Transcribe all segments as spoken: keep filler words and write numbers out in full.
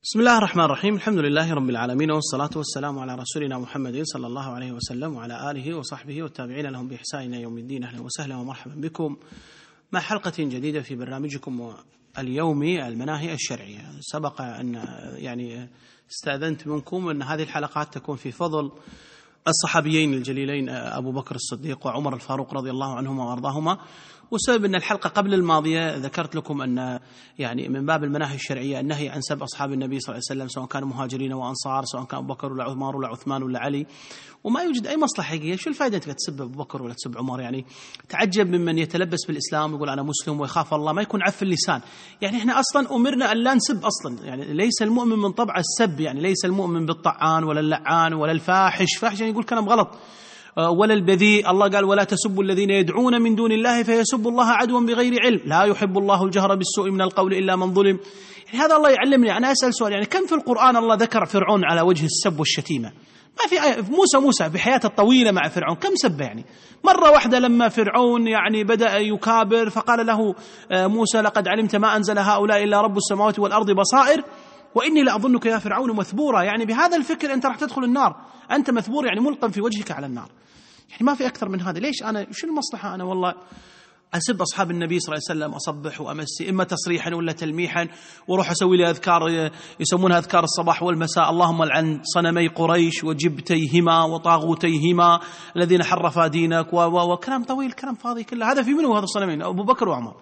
بسم الله الرحمن الرحيم. الحمد لله رب العالمين، والصلاة والسلام على رسولنا محمد صلى الله عليه وسلم وعلى آله وصحبه والتابعين لهم بإحسان إلى يوم الدين. أهلا وسهلا ومرحبا بكم مع حلقة جديدة في برنامجكم اليومي المناهي الشرعية. سبق أن يعني استأذنت منكم أن هذه الحلقات تكون في فضل الصحابيين الجليلين أبو بكر الصديق وعمر الفاروق رضي الله عنهما وأرضاهما. والسبب أن الحلقة قبل الماضية ذكرت لكم أن يعني من باب المناهي الشرعية النهي عن سب أصحاب النبي صلى الله عليه وسلم، سواء كانوا مهاجرين وأنصار، سواء كان أبو بكر ولا عمر ولا عثمان ولا علي، وما يوجد أي مصلحة حقيقية. شو الفائدة أنك تسب أبو بكر ولا تسب عمر؟ يعني تعجب ممن يتلبس بالإسلام ويقول أنا مسلم ويخاف الله، ما يكون عف اللسان. يعني إحنا أصلا أمرنا أن لا نسب أصلا، يعني ليس المؤمن من طبع السب، يعني ليس المؤمن بالطعان ولا اللعان ولا الفاحش. فاحش يعني يقول كلام غلط، ولا البذيء. الله قال ولا تسبوا الذين يدعون من دون الله فيسبوا الله عدوا بغير علم، لا يحب الله الجهر بالسوء من القول إلا من ظلم. يعني هذا الله يعلمني. أنا أسأل سؤال، يعني كم في القرآن الله ذكر فرعون على وجه السب والشتيمة؟ ما في آية. موسى موسى بحياته الطويلة مع فرعون كم سب؟ يعني مرة واحدة لما فرعون يعني بدأ يكابر فقال له موسى لقد علمت ما أنزل هؤلاء إلا رب السماوات والأرض بصائر وإني لأظنك يا فرعون مثبورا. يعني بهذا الفكر أنت راح تدخل النار، أنت مثبور يعني ملقم في وجهك على النار. يعني ما في أكثر من هذا. ليش أنا شو المصلحة أنا والله أسب أصحاب النبي صلى الله عليه وسلم، أصبح وأمسي إما تصريحا ولا تلميحا، وروح أسوي لي أذكار يسمونها أذكار الصباح والمساء، اللهم لعن صنمي قريش وجبتيهما وطاغوتيهما الذين حرفا دينك، وكلام طويل كلام فاضي كله. هذا في منه هذا الصنمين أبو بكر وعمر،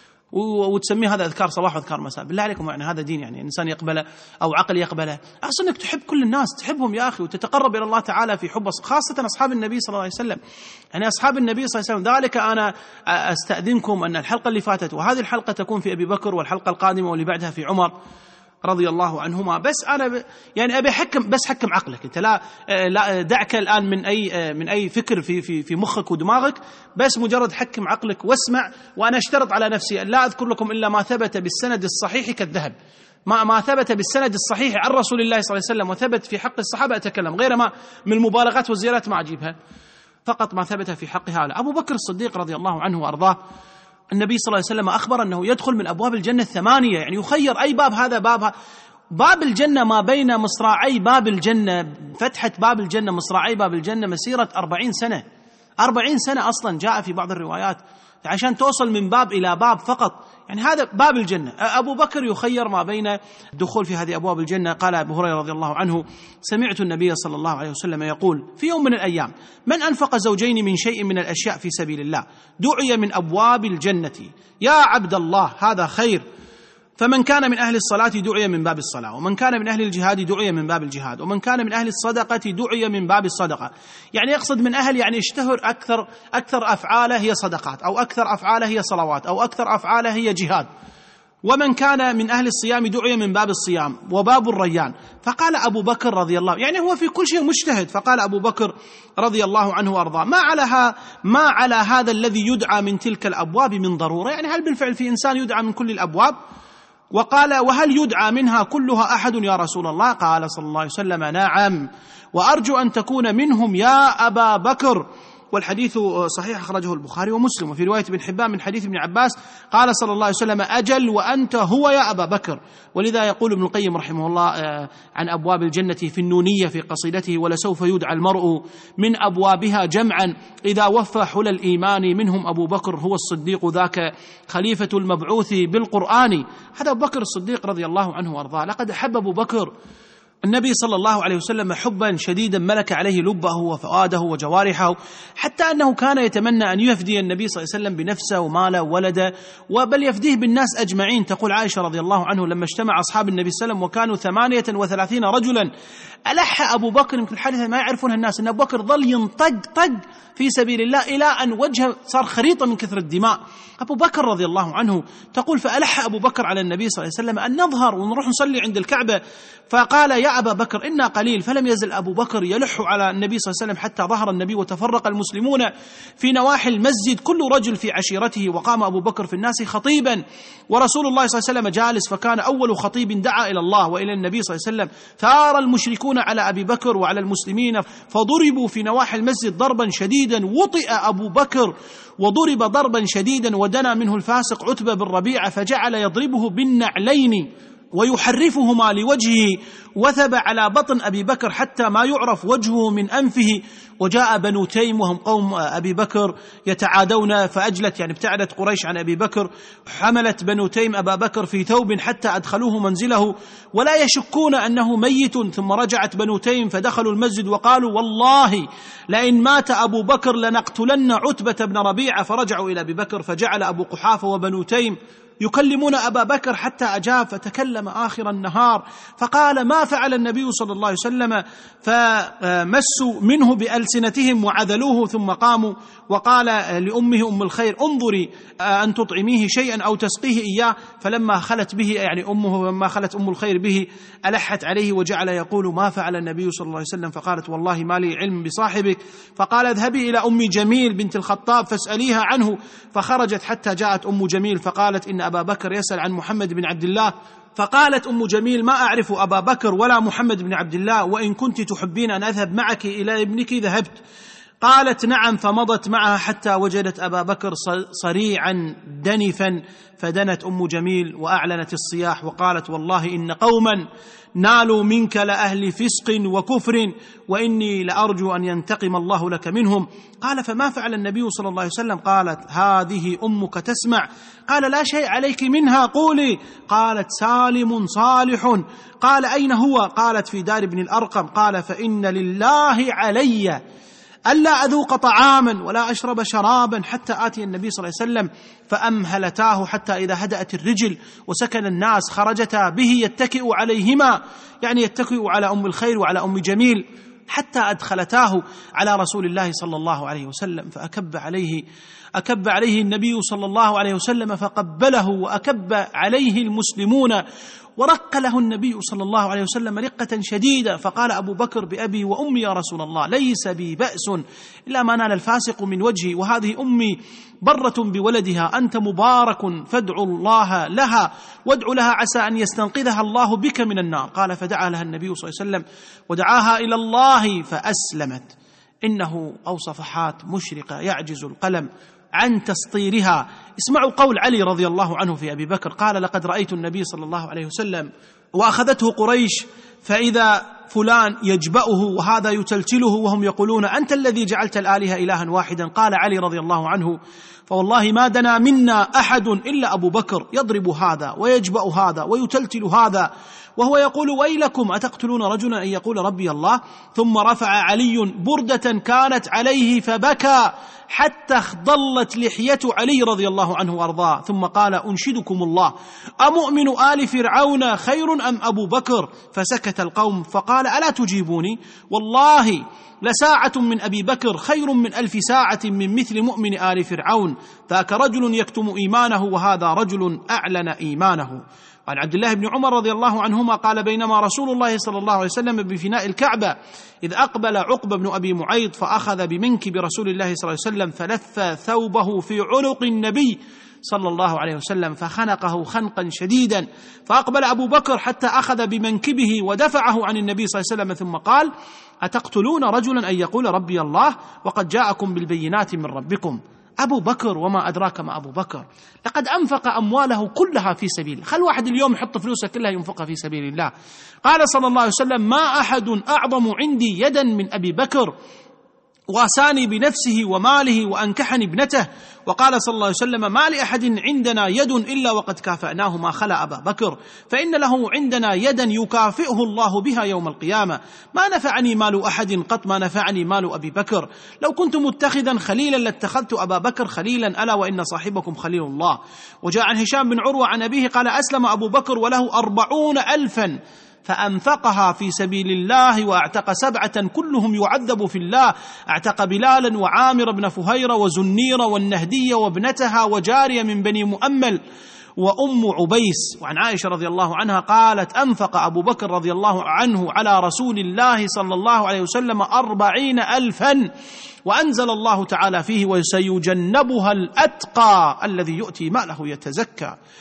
وتسميه هذا أذكار صباح وأذكار مساء. بالله عليكم، يعني هذا دين يعني إنسان يقبله أو عقل يقبله؟ أصلا أنك تحب كل الناس، تحبهم يا أخي، وتتقرب إلى الله تعالى في حب خاصة أصحاب النبي صلى الله عليه وسلم. يعني أصحاب النبي صلى الله عليه وسلم. ذلك أنا أستأذنكم أن الحلقة اللي فاتت وهذه الحلقة تكون في أبي بكر، والحلقة القادمة واللي بعدها في عمر رضي الله عنهما. بس أنا ب... يعني أبي حكم، بس حكم عقلك أنت، لا لا دعك الآن من أي من أي فكر في في في مخك ودماغك، بس مجرد حكم عقلك واسمع. وأنا أشترط على نفسي أن لا أذكر لكم إلا ما ثبت بالسند الصحيح كالذهب، ما ما ثبت بالسند الصحيح عن رسول الله صلى الله عليه وسلم وثبت في حق الصحابة أتكلم، غير ما من المبالغات والزيارات ما أجيبها، فقط ما ثبت في حق هؤلاء. أبو بكر الصديق رضي الله عنه وأرضاه، النبي صلى الله عليه وسلم أخبر أنه يدخل من أبواب الجنة الثمانية، يعني يخير أي باب. هذا بابها باب الجنة ما بين مصراعي باب الجنة، فتحة باب الجنة مصراعي باب الجنة مسيرة أربعين سنة. أربعين سنة أصلا جاء في بعض الروايات عشان توصل من باب إلى باب فقط. يعني هذا باب الجنة. أبو بكر يخير ما بين الدخول في هذه أبواب الجنة. قال أبو هريرة رضي الله عنه سمعت النبي صلى الله عليه وسلم يقول في يوم من الأيام من أنفق زوجين من شيء من الأشياء في سبيل الله دعي من أبواب الجنة يا عبد الله هذا خير. فمن كان من أهل الصلاة دعي من باب الصلاة، ومن كان من أهل الجهاد دعي من باب الجهاد، ومن كان من أهل الصدقة دعي من باب الصدقة. يعني يقصد من أهل يعني اشتهر أكثر أكثر أفعاله هي صدقات، أو أكثر أفعاله هي صلوات، أو أكثر أفعاله هي جهاد. ومن كان من أهل الصيام دعي من باب الصيام وباب الريان. فقال أبو بكر رضي الله، يعني هو في كل شيء مجتهد. فقال أبو بكر رضي الله عنه وأرضاه ما على ما على هذا الذي يدعى من تلك الأبواب من ضرورة؟ يعني هل بالفعل في إنسان يدعى من كل الأبواب؟ وقال وهل يدعى منها كلها أحد يا رسول الله؟ قال صلى الله عليه وسلم نعم، وأرجو أن تكون منهم يا أبا بكر. والحديث صحيح أخرجه البخاري ومسلم. وفي رواية ابن حبان من حديث ابن عباس قال صلى الله عليه وسلم أجل وأنت هو يا أبا بكر. ولذا يقول ابن القيم رحمه الله عن أبواب الجنة في النونية في قصيدته ولسوف يدعى المرء من أبوابها جمعا إذا وفى حلى الإيمان منهم أبو بكر هو الصديق ذاك خليفة المبعوث بالقرآن. هذا أبو بكر الصديق رضي الله عنه وأرضاه. لقد أحب أبو بكر النبي صلى الله عليه وسلم حبا شديدا ملك عليه لبه وفؤاده وجوارحه، حتى أنه كان يتمنى أن يفدي النبي صلى الله عليه وسلم بنفسه وماله وولده، وبل يفديه بالناس أجمعين. تقول عائشة رضي الله عنه لما اجتمع أصحاب النبي صلى الله عليه وسلم وكانوا ثمانية وثلاثين رجلا ألح أبو بكر، يمكن الحادثة ما يعرفونها الناس، أن أبو بكر ظل ينطق طق في سبيل الله إلى أن وجهه صار خريطة من كثر الدماء. أبو بكر رضي الله عنه تقول فألح أبو بكر على النبي صلى الله عليه وسلم أن نظهر ونروح نصلي عند الكعبة. فقال يا أبا بكر إنا قليل. فلم يزل أبو بكر يلح على النبي صلى الله عليه وسلم حتى ظهر النبي وتفرق المسلمون في نواحي المسجد كل رجل في عشيرته، وقام أبو بكر في الناس خطيبا ورسول الله صلى الله عليه وسلم جالس. فكان أول خطيب دعا إلى الله وإلى النبي صلى الله عليه وسلم. ثار المشركون على أبي بكر وعلى المسلمين فضربوا في نواحي المسجد ضربا شديدا، وطئ أبو بكر وضرب ضربا شديدا، ودنا منه الفاسق عتبة بن ربيعة فجعل يضربه بالنعلين ويحرفهما لوجهه، وثب على بطن أبي بكر حتى ما يعرف وجهه من أنفه. وجاء بنو تيم وهم قوم أبي بكر يتعادون، فأجلت يعني ابتعدت قريش عن أبي بكر، حملت بنو تيم أبا بكر في ثوب حتى أدخلوه منزله ولا يشكون أنه ميت. ثم رجعت بنو تيم فدخلوا المسجد وقالوا والله لئن مات أبو بكر لنقتلن عتبة بن ربيعة. فرجعوا إلى أبي بكر، فجعل أبو قحافة وبنو تيم يكلمون أبا بكر حتى أجاب، فتكلم آخر النهار فقال ما فعل النبي صلى الله عليه وسلم، فمسوا منه بألسنتهم وعذلوه. ثم قاموا وقال لأمه أم الخير انظري أن تطعميه شيئا أو تسقيه إياه. فلما خلت به يعني أمه لما خلت أم الخير به ألحت عليه وجعل يقول ما فعل النبي صلى الله عليه وسلم. فقالت والله ما لي علم بصاحبك. فقال اذهبي إلى أم جميل بنت الخطاب فاسأليها عنه. فخرجت حتى جاءت أم جميل فقالت إن أبا بكر يسأل عن محمد بن عبد الله. فقالت أم جميل ما أعرف أبا بكر ولا محمد بن عبد الله، وإن كنت تحبين أن أذهب معك إلى ابنك ذهبت. قالت نعم. فمضت معها حتى وجدت أبا بكر صريعا دنفا، فدنت أم جميل وأعلنت الصياح وقالت والله إن قوما نالوا منك لأهل فسق وكفر، وإني لأرجو أن ينتقم الله لك منهم. قال فما فعل النبي صلى الله عليه وسلم؟ قالت هذه أمك تسمع. قال لا شيء عليك منها قولي. قالت سالم صالح. قال أين هو؟ قالت في دار ابن الأرقم. قال فإن لله علي ألا أذوق طعاما ولا أشرب شرابا حتى آتي النبي صلى الله عليه وسلم. فأمهلتاه حتى إذا هدأت الرجل وسكن الناس خرجتا به يتكئ عليهما، يعني يتكئ على أم الخير وعلى أم جميل، حتى أدخلتاه على رسول الله صلى الله عليه وسلم. فأكب عليه أكب عليه النبي صلى الله عليه وسلم فقبله، وأكب عليه المسلمون، ورق له النبي صلى الله عليه وسلم رقة شديدة. فقال أبو بكر بأبي وأمي يا رسول الله ليس بي بأس إلا ما نال الفاسق من وجهي، وهذه أمي برة بولدها، أنت مبارك فادعوا الله لها وادعوا لها عسى أن يستنقذها الله بك من النار. قال فدعا لها النبي صلى الله عليه وسلم ودعاها إلى الله فأسلمت. إنه أو صفحات مشرقة يعجز القلم عن تسطيرها. اسمعوا قول علي رضي الله عنه في أبي بكر، قال لقد رأيت النبي صلى الله عليه وسلم وأخذته قريش فإذا فلان يجبأه وهذا يتلتله وهم يقولون أنت الذي جعلت الآلهة إلها واحدا. قال علي رضي الله عنه فوالله ما دنا منا أحد إلا أبو بكر يضرب هذا ويجبأ هذا ويتلتل هذا وهو يقول ويلكم أتقتلون رجلا أن يقول ربي الله. ثم رفع علي بردة كانت عليه فبكى حتى اخضلت لحية علي رضي الله عنه وأرضاه، ثم قال أنشدكم الله أمؤمن آل فرعون خير أم أبو بكر؟ فسكت القوم فقال ألا تجيبوني؟ والله لساعة من أبي بكر خير من ألف ساعة من مثل مؤمن آل فرعون، ذاك رجل يكتم إيمانه وهذا رجل أعلن إيمانه. عن عبد الله بن عمر رضي الله عنهما قال بينما رسول الله صلى الله عليه وسلم بفناء الكعبة إذ أقبل عقبة بن أبي معيط فأخذ بمنكب رسول الله صلى الله عليه وسلم فلث ثوبه في عنق النبي صلى الله عليه وسلم فخنقه خنقا شديدا، فأقبل أبو بكر حتى أخذ بمنكبه ودفعه عن النبي صلى الله عليه وسلم ثم قال أتقتلون رجلا أن يقول ربي الله وقد جاءكم بالبينات من ربكم؟ أبو بكر وما أدراك ما أبو بكر، لقد أنفق أمواله كلها في سبيل، خل واحد اليوم يحط فلوسه كلها ينفقها في سبيل الله. قال صلى الله عليه وسلم ما أحد أعظم عندي يدا من أبي بكر، واساني بنفسه وماله وأنكحني ابنته. وقال صلى الله عليه وسلم ما لأحد عندنا يد إلا وقد كافأناه ما خلا أبا بكر، فإن له عندنا يدا يكافئه الله بها يوم القيامة. ما نفعني مال أحد قط ما نفعني مال أبي بكر، لو كنت متخذا خليلا لاتخذت أبا بكر خليلا، ألا وإن صاحبكم خليل الله. وجاء عن هشام بن عروة عن أبيه قال أسلم أبو بكر وله أربعون ألفا فأنفقها في سبيل الله وأعتق سبعة كلهم يعذب في الله، أعتق بلالا وعامر بن فهيرة وزنير والنهدية وابنتها وجارية من بني مؤمل وأم عبيس. وعن عائشة رضي الله عنها قالت أنفق أبو بكر رضي الله عنه على رسول الله صلى الله عليه وسلم أربعين ألفا، وأنزل الله تعالى فيه وسيجنبها الأتقى الذي يؤتي ماله يتزكى.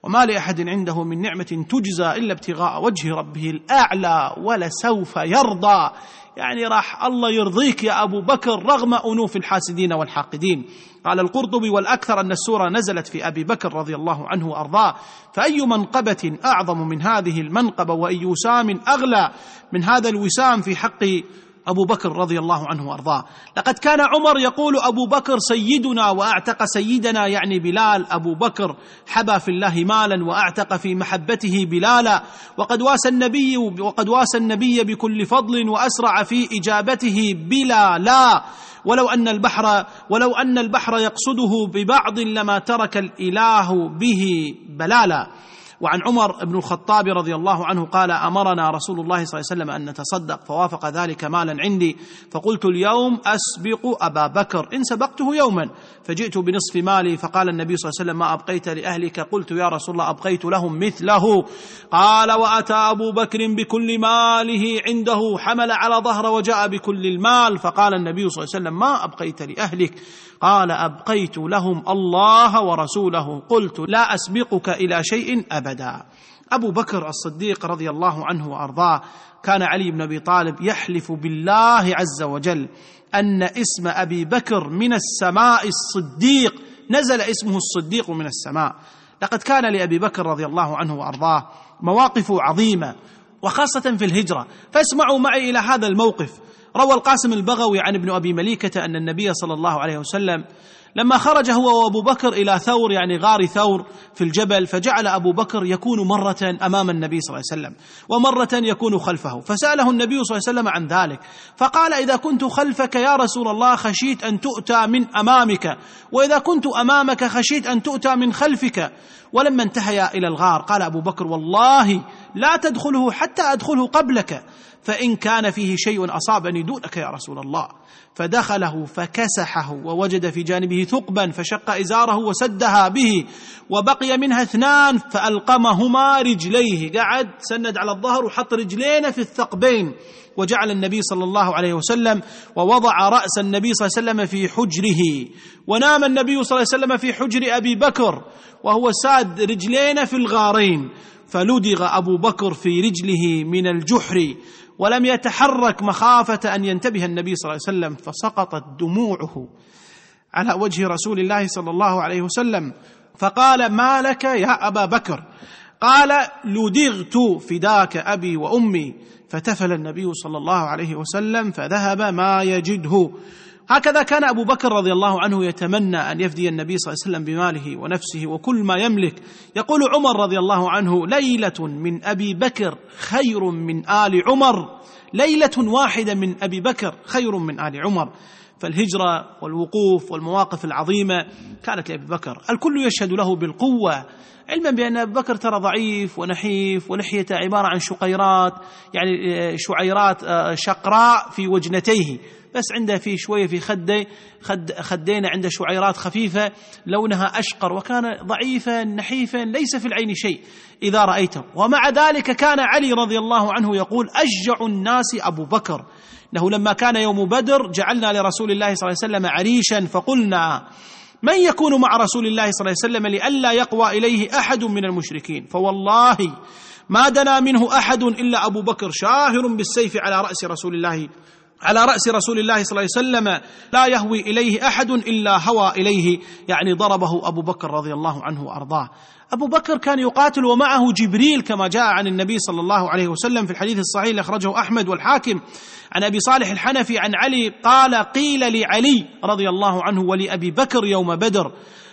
وما لأحد عنده من نعمة تجزى إلا ابتغاء وجه ربه الأعلى ولسوف يرضى. يعني راح الله يرضيك يا أبو بكر رغم أنوف الحاسدين والحاقدين. قال القرطبي: والأكثر أن السورة نزلت في أبي بكر رضي الله عنه وأرضاه، فأي منقبة أعظم من هذه المنقبة، وأي وسام أغلى من هذا الوسام في حق أبو بكر رضي الله عنه وأرضاه. لقد كان عمر يقول: أبو بكر سيدنا وأعتق سيدنا، يعني بلال. أبو بكر حبى في الله مالا وأعتق في محبته بلالا، وقد واسى النبي وقد واسى النبي بكل فضل وأسرع في إجابته بلالا، ولو أن البحر ولو أن البحر يقصده ببعض لما ترك الإله به بلالا. وعن عمر بن الخطاب رضي الله عنه قال: أمرنا رسول الله صلى الله عليه وسلم أن نتصدق، فوافق ذلك مالا عندي، فقلت اليوم أسبق أبا بكر إن سبقته يوما، فجئت بنصف مالي، فقال النبي صلى الله عليه وسلم: ما أبقيت لأهلك؟ قلت: يا رسول الله أبقيت لهم مثله. قال: وأتى أبو بكر بكل ماله عنده، حمل على ظهر وجاء بكل المال، فقال النبي صلى الله عليه وسلم: ما أبقيت لأهلك؟ قال: أبقيت لهم الله ورسوله. قلت: لا أسبقك إلى شيء أبدا. أبو بكر الصديق رضي الله عنه وأرضاه كان علي بن أبي طالب يحلف بالله عز وجل أن اسم أبي بكر من السماء الصديق، نزل اسمه الصديق من السماء. لقد كان لأبي بكر رضي الله عنه وأرضاه مواقف عظيمة، وخاصة في الهجرة، فاسمعوا معي إلى هذا الموقف. روى القاسم البغوي عن ابن أبي مليكة أن النبي صلى الله عليه وسلم لما خرج هو وأبو بكر إلى ثور، يعني غار ثور في الجبل، فجعل أبو بكر يكون مرة أمام النبي صلى الله عليه وسلم ومرة يكون خلفه، فسأله النبي صلى الله عليه وسلم عن ذلك، فقال: إذا كنت خلفك يا رسول الله خشيت أن تؤتى من أمامك، وإذا كنت أمامك خشيت أن تؤتى من خلفك. ولما انتهيا إلى الغار قال أبو بكر: والله لا تدخله حتى أدخله قبلك، فإن كان فيه شيء أصابني دونك يا رسول الله. فدخله فكسحه، ووجد في جانبه ثقبا فشق إزاره وسدها به، وبقي منها اثنان فألقمهما رجليه، قعد سند على الظهر وحط رجلين في الثقبين، وجعل النبي صلى الله عليه وسلم ووضع رأس النبي صلى الله عليه وسلم في حجره، ونام النبي صلى الله عليه وسلم في حجر أبي بكر وهو ساد رجلين في الغارين، فلدغ أبو بكر في رجله من الجحر ولم يتحرك مخافة أن ينتبه النبي صلى الله عليه وسلم، فسقطت دموعه على وجه رسول الله صلى الله عليه وسلم، فقال: ما لك يا أبا بكر؟ قال: لدغت فداك أبي وأمي. فتفل النبي صلى الله عليه وسلم فذهب ما يجده. هكذا كان أبو بكر رضي الله عنه يتمنى أن يفدي النبي صلى الله عليه وسلم بماله ونفسه وكل ما يملك. يقول عمر رضي الله عنه: ليلة من أبي بكر خير من آل عمر، ليلة واحدة من أبي بكر خير من آل عمر. فالهجرة والوقوف والمواقف العظيمة كانت لأبي بكر، الكل يشهد له بالقوة، علما بأن أبي بكر ترى ضعيف ونحيف، ولحيته عبارة عن شقيرات، يعني شعيرات شقراء في وجنتيه، بس عنده في شوية في خده خد خدين عنده شعيرات خفيفة لونها أشقر، وكان ضعيفا نحيفا ليس في العين شيء إذا رأيته. ومع ذلك كان علي رضي الله عنه يقول: أشجع الناس أبو بكر، إنه لما كان يوم بدر جعلنا لرسول الله صلى الله عليه وسلم عريشا، فقلنا: من يكون مع رسول الله صلى الله عليه وسلم لئلا يقوى إليه أحد من المشركين؟ فوالله ما دنا منه أحد إلا أبو بكر، شاهر بالسيف على رأس رسول الله على رأس رسول الله صلى الله عليه وسلم، لا يهوي إليه أحد إلا هوى إليه، يعني ضربه أبو بكر رضي الله عنه وأرضاه. أبو بكر كان يقاتل ومعه جبريل كما جاء عن النبي صلى الله عليه وسلم في الحديث الصحيح اللي أخرجه أحمد والحاكم عن أبي صالح الحنفي عن علي قال: قيل لعلي رضي الله عنه ولأبي بكر يوم بدر: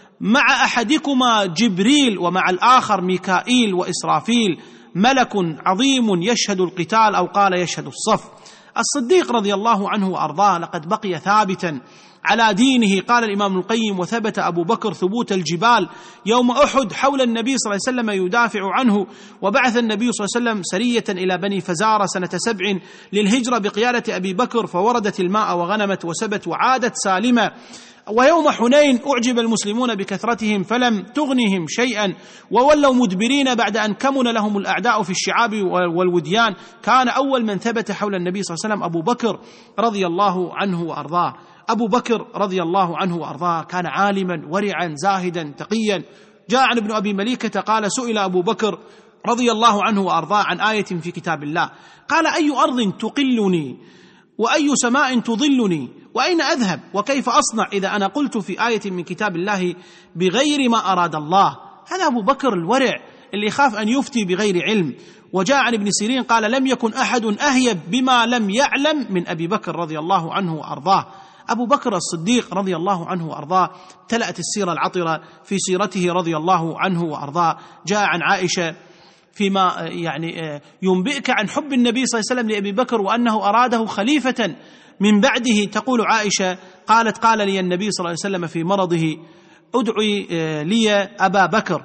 مع أحدكما جبريل ومع الآخر ميكائيل وإسرافيل، ملك عظيم يشهد القتال، أو قال يشهد الصف. الصديق رضي الله عنه وأرضاه لقد بقي ثابتا على دينه. قال الإمام القيم: وثبت أبو بكر ثبوت الجبال يوم أحد حول النبي صلى الله عليه وسلم يدافع عنه. وبعث النبي صلى الله عليه وسلم سرية إلى بني فزارة سنة سبع للهجرة بقيادة أبي بكر، فوردت الماء وغنمت وسبت وعادت سالمة. ويوم حنين أعجب المسلمون بكثرتهم فلم تغنهم شيئا، وولوا مدبرين بعد أن كمن لهم الأعداء في الشعاب والوديان. كان أول من ثبت حول النبي صلى الله عليه وسلم أبو بكر رضي الله عنه وأرضاه. أبو بكر رضي الله عنه وأرضاه كان عالما ورعا زاهدا تقيا، جاء عن ابن أبي مليكة قال سئل أبو بكر رضي الله عنه وأرضاه عن آية في كتاب الله، قال: أي أرض تقلني وأي سماء تظلني وأين أذهب وكيف أصنع إذا أنا قلت في آية من كتاب الله بغير ما أراد الله؟ هذا أبو بكر الورع اللي يخاف أن يفتي بغير علم. وجاء عن ابن سيرين قال: لم يكن أحد أهيب بما لم يعلم من أبي بكر رضي الله عنه وأرضاه. أبو بكر الصديق رضي الله عنه وأرضاه تلأت السيرة العطرة في سيرته رضي الله عنه وأرضاه. جاء عن عائشة فيما يعني ينبئك عن حب النبي صلى الله عليه وسلم لأبي بكر وأنه أراده خليفة من بعده، تقول عائشة قالت: قال لي النبي صلى الله عليه وسلم في مرضه: ادعي لي أبا بكر،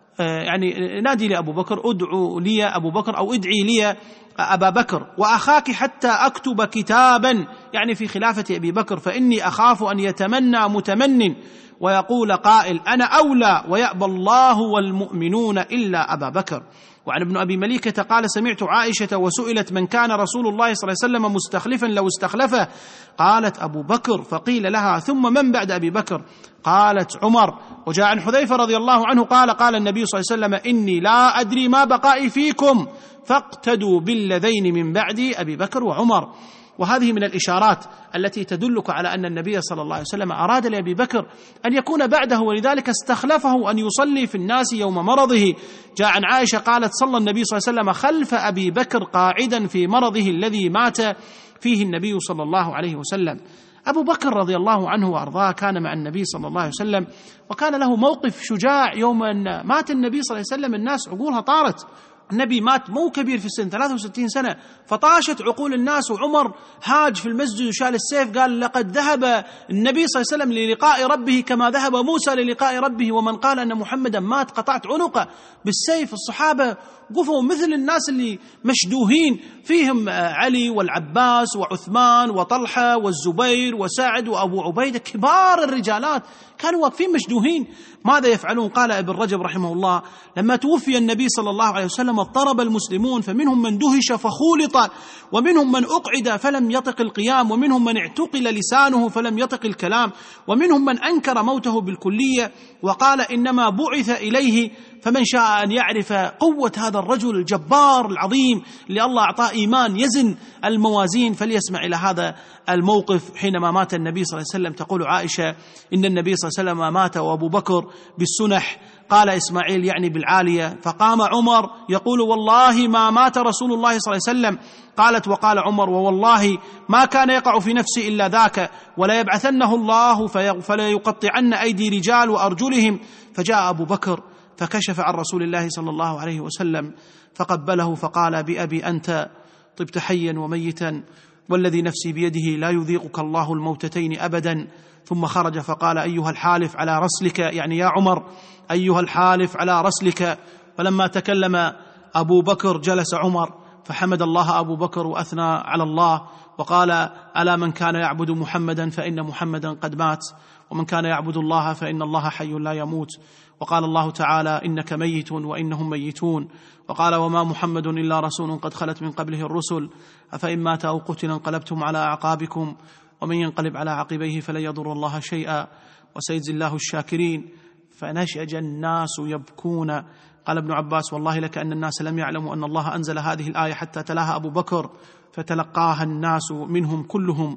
يعني نادي لي أبو بكر، ادعو لي أبو بكر أو ادعي لي أبا بكر وأخاك حتى أكتب كتابا، يعني في خلافة أبي بكر، فإني أخاف أن يتمنى متمن ويقول قائل أنا أولى ويأبى الله والمؤمنون إلا أبا بكر. وعن ابن أبي مليكة قال: سمعت عائشة وسئلت: من كان رسول الله صلى الله عليه وسلم مستخلفا لو استخلفه؟ قالت: أبو بكر. فقيل لها: ثم من بعد أبي بكر؟ قالت: عمر. وجاء عن حذيفة رضي الله عنه قال: قال النبي صلى الله عليه وسلم: إني لا أدري ما بقائي فيكم فاقتدوا بالذين من بعدي أبي بكر وعمر. وهذه من الإشارات التي تدلك على أن النبي صلى الله عليه وسلم أراد لأبي بكر أن يكون بعده، ولذلك استخلفه أن يصلي في الناس يوم مرضه. جاء عن عائشة قالت: صلى النبي صلى الله عليه وسلم خلف أبي بكر قاعدا في مرضه الذي مات فيه النبي صلى الله عليه وسلم. أبو بكر رضي الله عنه وأرضاه كان مع النبي صلى الله عليه وسلم، وكان له موقف شجاع يوم أن مات النبي صلى الله عليه وسلم. الناس عقولها طارت، النبي مات مو كبير في السن، ثلاثة وستين سنة، فطاشت عقول الناس. وعمر هاج في المسجد وشال السيف قال: لقد ذهب النبي صلى الله عليه وسلم للقاء ربه كما ذهب موسى للقاء ربه، ومن قال أن محمدا مات قطعت عنقه بالسيف. الصحابة قفوا مثل الناس اللي مشدوهين، فيهم علي والعباس وعثمان وطلحة والزبير وسعد وأبو عبيدة، كبار الرجالات كانوا واقفين مشدوهين. ماذا يفعلون؟ قال ابن رجب رحمه الله: لما توفي النبي صلى الله عليه وسلم اضطرب المسلمون، فمنهم من دهش فخولط، ومنهم من أقعد فلم يطق القيام، ومنهم من اعتقل لسانه فلم يطق الكلام، ومنهم من أنكر موته بالكلية وقال إنما بعث إليه. فمن شاء أن يعرف قوة هذا الرجل الجبار العظيم اللي الله أعطاه إيمان يزن الموازين فليسمع إلى هذا الموقف حينما مات النبي صلى الله عليه وسلم. تقول عائشة: إن النبي صلى الله عليه وسلم مات وأبو بكر بالسنح، قال إسماعيل يعني بالعالية، فقام عمر يقول: والله ما مات رسول الله صلى الله عليه وسلم. قالت: وقال عمر: ووالله ما كان يقع في نفسي إلا ذاك، ولا يبعثنه الله فلا يقطعن أيدي رجال وأرجلهم. فجاء أبو بكر فكشف عن رسول الله صلى الله عليه وسلم فقبله فقال: بأبي أنت طبت حيا وميتا، والذي نفسي بيده لا يذيقك الله الموتتين أبدا. ثم خرج فقال: أيها الحالف على رسلك، يعني يا عمر أيها الحالف على رسلك. فلما تكلم أبو بكر جلس عمر، فحمد الله أبو بكر وأثنى على الله وقال: ألا من كان يعبد محمدا فإن محمدا قد مات، ومن كان يعبد الله فإن الله حي لا يموت. وقال الله تعالى: إنك ميت وإنهم ميتون. وقال: وما محمد إلا رسول قد خلت من قبله الرسل، أفإن مات أو قتل انقلبتم على أعقابكم، ومن ينقلب على عقبيه فلن يضر الله شيئا وسيجزي الله الشاكرين. فنشج الناس يبكون. قال ابن عباس: والله لك أن الناس لم يعلموا أن الله أنزل هذه الآية حتى تلاها أبو بكر، فتلقاها الناس منهم كلهم،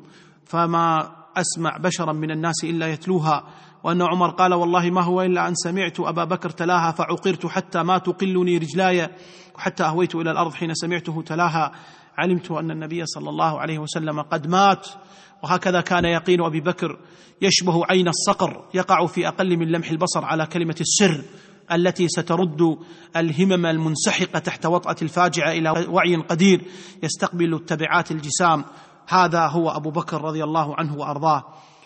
فما أسمع بشرا من الناس إلا يتلوها. وأن عمر قال: والله ما هو إلا أن سمعت أبا بكر تلاها فعقرت حتى ما تقلني رجلاي، وحتى أهويت إلى الأرض حين سمعته تلاها، علمت أن النبي صلى الله عليه وسلم قد مات. وهكذا كان يقين أبي بكر يشبه عين الصقر، يقع في أقل من لمح البصر على كلمة السر التي سترد الهمم المنسحقة تحت وطأة الفاجعة إلى وعي قدير يستقبل التبعات الجسام. هذا هو أبو بكر رضي الله عنه وأرضاه.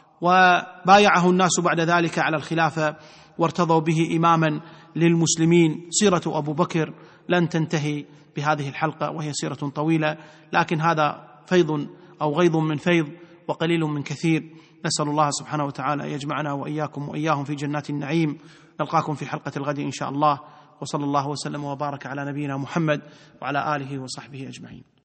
وبايعه الناس بعد ذلك على الخلافة وارتضوا به إماما للمسلمين. سيرة أبو بكر لن تنتهي بهذه الحلقة، وهي سيرة طويلة، لكن هذا فيض أو غيض من فيض وقليل من كثير. نسأل الله سبحانه وتعالى أن يجمعنا وإياكم وإياهم في جنات النعيم. نلقاكم في حلقة الغد إن شاء الله، وصلى الله وسلم وبارك على نبينا محمد وعلى آله وصحبه أجمعين.